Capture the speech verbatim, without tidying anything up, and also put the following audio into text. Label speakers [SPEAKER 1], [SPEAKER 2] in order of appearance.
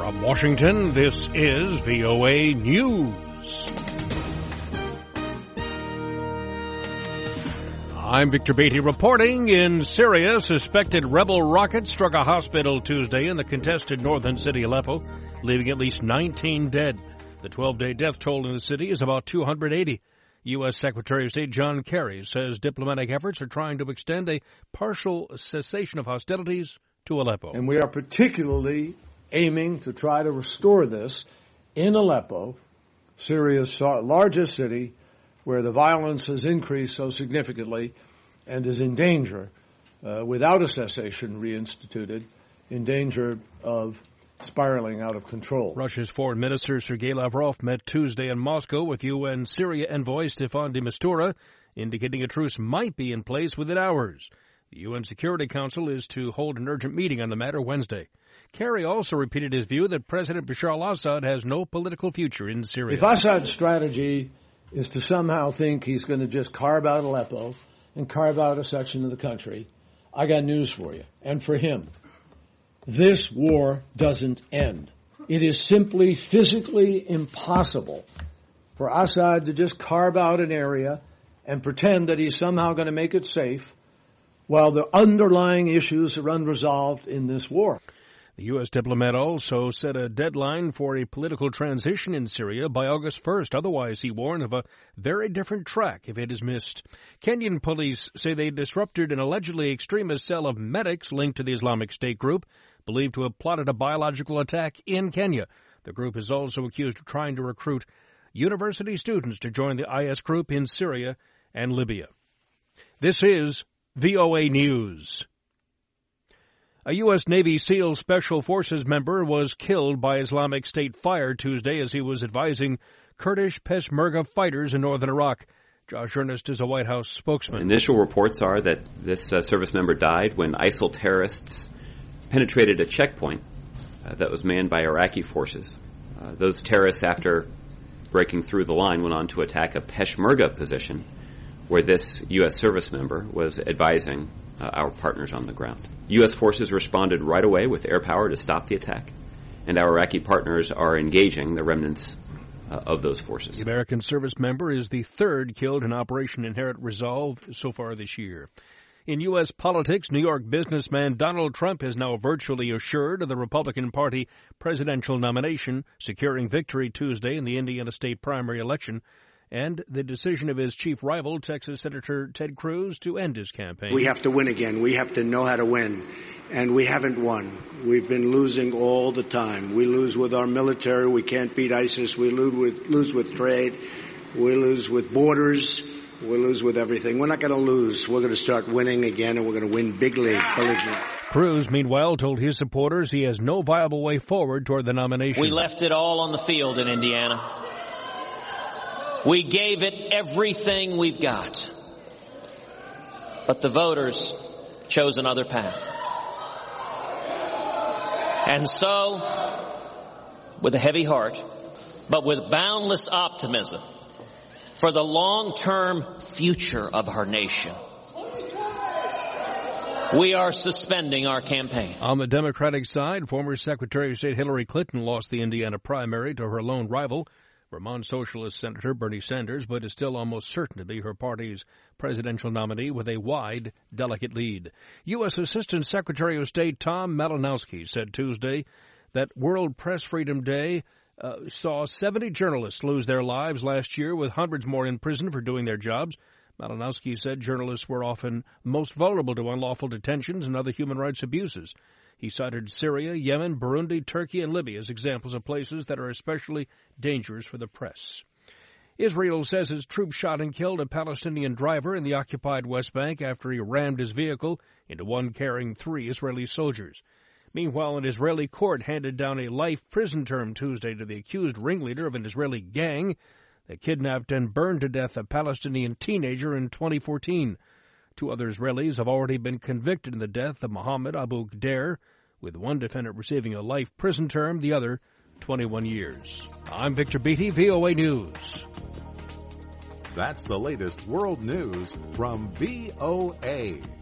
[SPEAKER 1] From Washington, this is V O A News. I'm Victor Beatty reporting. In Syria, suspected rebel rocket struck a hospital Tuesday in the contested northern city Aleppo, leaving at least nineteen dead. The twelve-day death toll in the city is about two hundred eighty. U S. Secretary of State John Kerry says diplomatic efforts are trying to extend a partial cessation of hostilities to Aleppo.
[SPEAKER 2] And we are particularly aiming to try to restore this in Aleppo, Syria's largest city, where the violence has increased so significantly and is in danger, uh, without a cessation reinstituted, in danger of spiraling out of control.
[SPEAKER 1] Russia's Foreign Minister Sergei Lavrov met Tuesday in Moscow with U N Syria envoy Stefan de Mistura, indicating a truce might be in place within hours. The U N Security Council is to hold an urgent meeting on the matter Wednesday. Kerry also repeated his view that President Bashar al-Assad has no political future in Syria.
[SPEAKER 2] If Assad's strategy is to somehow think he's going to just carve out Aleppo and carve out a section of the country, I got news for you, and for him. This war doesn't end. It is simply physically impossible for Assad to just carve out an area and pretend that he's somehow going to make it safe while the underlying issues are unresolved in this war.
[SPEAKER 1] The U S diplomat also set a deadline for a political transition in Syria by August first. Otherwise, he warned of a very different track if it is missed. Kenyan police say they disrupted an allegedly extremist cell of medics linked to the Islamic State group, believed to have plotted a biological attack in Kenya. The group is also accused of trying to recruit university students to join the I S group in Syria and Libya. This is V O A News. A U S. Navy SEAL Special Forces member was killed by Islamic State fire Tuesday as he was advising Kurdish Peshmerga fighters in northern Iraq. Josh Earnest is a White House spokesman.
[SPEAKER 3] Initial reports are that this uh, service member died when ISIL terrorists penetrated a checkpoint uh, that was manned by Iraqi forces. Uh, those terrorists, after breaking through the line, went on to attack a Peshmerga position where this U S service member was advising uh, our partners on the ground. U S forces responded right away with air power to stop the attack, and our Iraqi partners are engaging the remnants uh, of those forces.
[SPEAKER 1] The American service member is the third killed in Operation Inherent Resolve so far this year. In U S politics, New York businessman Donald Trump is now virtually assured of the Republican Party presidential nomination, securing victory Tuesday in the Indiana state primary election, and the decision of his chief rival, Texas Senator Ted Cruz, to end his campaign.
[SPEAKER 4] We have to win again. We have to know how to win. And we haven't won. We've been losing all the time. We lose with our military. We can't beat ISIS. We lose with, lose with trade. We lose with borders. We lose with everything. We're not going to lose. We're going to start winning again, and we're going to win big league.
[SPEAKER 1] Cruz, meanwhile, told his supporters he has no viable way forward toward the nomination.
[SPEAKER 5] We left it all on the field in Indiana. We gave it everything we've got. But the voters chose another path. And so, with a heavy heart, but with boundless optimism for the long-term future of our nation, we are suspending our campaign.
[SPEAKER 1] On the Democratic side, former Secretary of State Hillary Clinton lost the Indiana primary to her lone rival, Vermont Socialist Senator Bernie Sanders, but is still almost certain to be her party's presidential nominee with a wide, delicate lead. U S. Assistant Secretary of State Tom Malinowski said Tuesday that World Press Freedom Day uh, saw seventy journalists lose their lives last year, with hundreds more in prison for doing their jobs. Malinowski said journalists were often most vulnerable to unlawful detentions and other human rights abuses. He cited Syria, Yemen, Burundi, Turkey, and Libya as examples of places that are especially dangerous for the press. Israel says its troops shot and killed a Palestinian driver in the occupied West Bank after he rammed his vehicle into one carrying three Israeli soldiers. Meanwhile, an Israeli court handed down a life prison term Tuesday to the accused ringleader of an Israeli gang that kidnapped and burned to death a Palestinian teenager in twenty fourteen. Two other Israelis have already been convicted in the death of Mohammed Abu Ghadir, with one defendant receiving a life prison term, the other twenty-one years. I'm Victor Beatty, V O A News.
[SPEAKER 6] That's the latest world news from V O A.